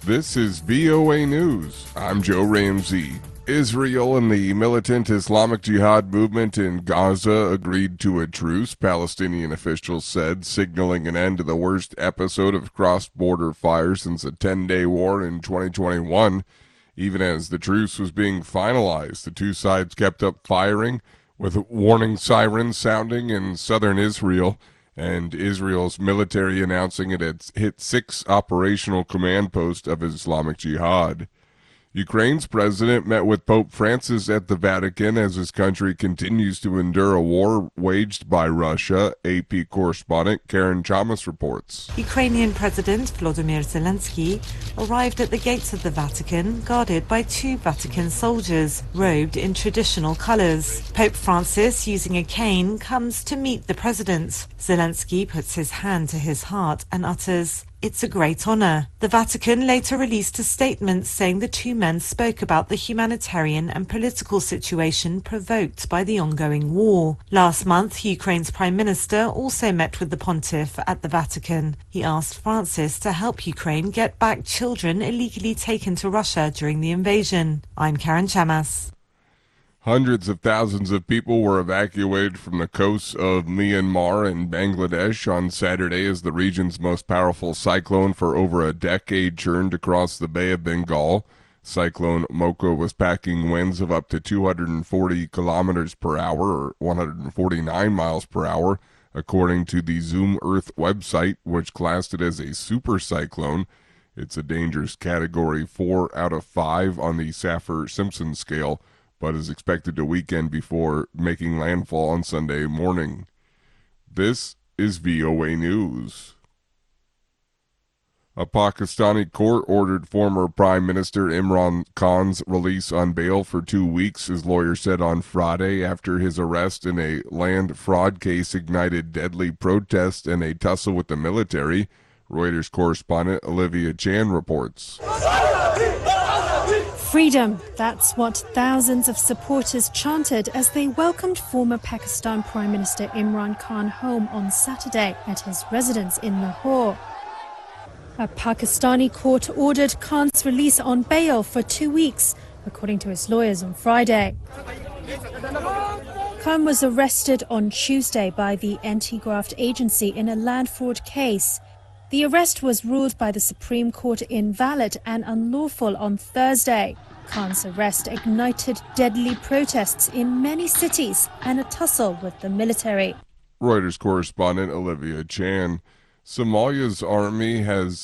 This is VOA News. I'm Joe Ramsey. Israel and the militant Islamic Jihad movement in Gaza agreed to a truce, Palestinian officials said, signaling an end to the worst episode of cross-border fire since a 10-day war in 2021. Even as the truce was being finalized, the two sides kept up firing, with warning sirens sounding in southern Israel, and Israel's military announcing it had hit 6 operational command posts of Islamic Jihad. Ukraine's president met with Pope Francis at the Vatican as his country continues to endure a war waged by Russia. AP correspondent Karen Chamas reports. Ukrainian President Volodymyr Zelensky arrived at the gates of the Vatican, guarded by 2 Vatican soldiers, robed in traditional colors. Pope Francis, using a cane, comes to meet the president. Zelensky puts his hand to his heart and utters, "It's a great honor." The Vatican later released a statement saying the two men spoke about the humanitarian and political situation provoked by the ongoing war. Last month, Ukraine's Prime Minister also met with the pontiff at the Vatican. He asked Francis to help Ukraine get back children illegally taken to Russia during the invasion. I'm Karen Chamas. Hundreds of thousands of people were evacuated from the coasts of Myanmar and Bangladesh on Saturday as the region's most powerful cyclone for over a decade churned across the Bay of Bengal. Cyclone Mocha was packing winds of up to 240 kilometers per hour, or 149 miles per hour, according to the Zoom Earth website, which classed it as a super cyclone. It's a dangerous category 4 out of 5 on the Saffir-Simpson scale, but is expected to weaken before making landfall on Sunday morning. This is VOA News. A Pakistani court ordered former Prime Minister Imran Khan's release on bail for 2 weeks, his lawyer said on Friday, after his arrest in a land fraud case ignited deadly protests and a tussle with the military. Reuters correspondent Olivia Chan reports. Freedom, that's what thousands of supporters chanted as they welcomed former Pakistan Prime Minister Imran Khan home on Saturday at his residence in Lahore. A Pakistani court ordered Khan's release on bail for 2 weeks, according to his lawyers on Friday. Khan was arrested on Tuesday by the anti-graft agency in a land fraud case. The arrest was ruled by the Supreme Court invalid and unlawful on Thursday. Khan's arrest ignited deadly protests in many cities and a tussle with the military. Reuters correspondent Olivia Chan. Somalia's army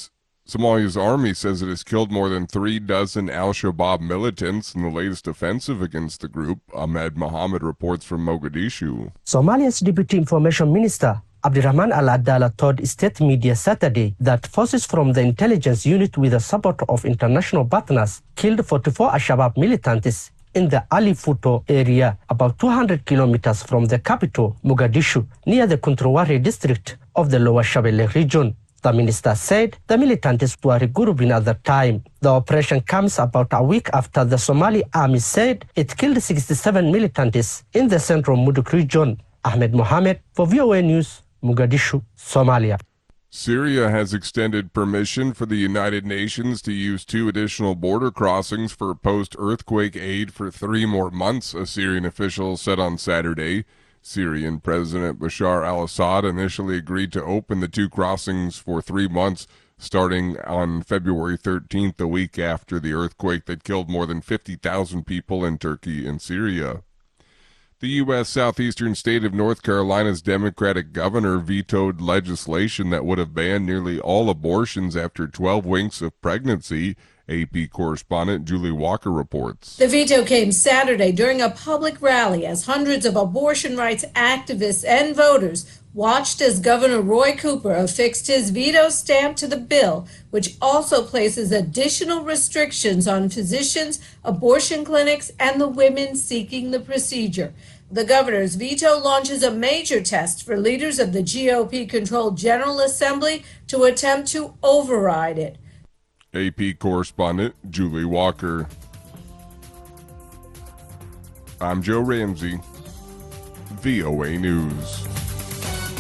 says it has killed more than 36 al-Shabaab militants in the latest offensive against the group. Ahmed Mohammed reports from Mogadishu. Somalia's Deputy Information Minister Abdirahman Al-Adala told state media Saturday that forces from the intelligence unit with the support of international partners killed 44 al-Shabaab militants in the Ali Futo area, about 200 kilometers from the capital, Mogadishu, near the Kuntrwari district of the Lower Shabelle region. The minister said the militants were regrouping at the time. The operation comes about a week after the Somali army said it killed 67 militants in the central Muduk region. Ahmed Mohammed for VOA News, Mogadishu, Somalia. Syria has extended permission for the United Nations to use 2 additional border crossings for post-earthquake aid for 3 more months, a Syrian official said on Saturday. Syrian President Bashar al-Assad initially agreed to open the 2 crossings for 3 months, starting on February 13th, the week after the earthquake that killed more than 50,000 people in Turkey and Syria. The U.S. southeastern state of North Carolina's Democratic governor vetoed legislation that would have banned nearly all abortions after 12 weeks of pregnancy, AP correspondent Julie Walker reports. The veto came Saturday during a public rally as hundreds of abortion rights activists and voters watched as Governor Roy Cooper affixed his veto stamp to the bill, which also places additional restrictions on physicians, abortion clinics, and the women seeking the procedure. The governor's veto launches a major test for leaders of the GOP-controlled General Assembly to attempt to override it. AP correspondent Julie Walker. I'm Joe Ramsey, VOA News.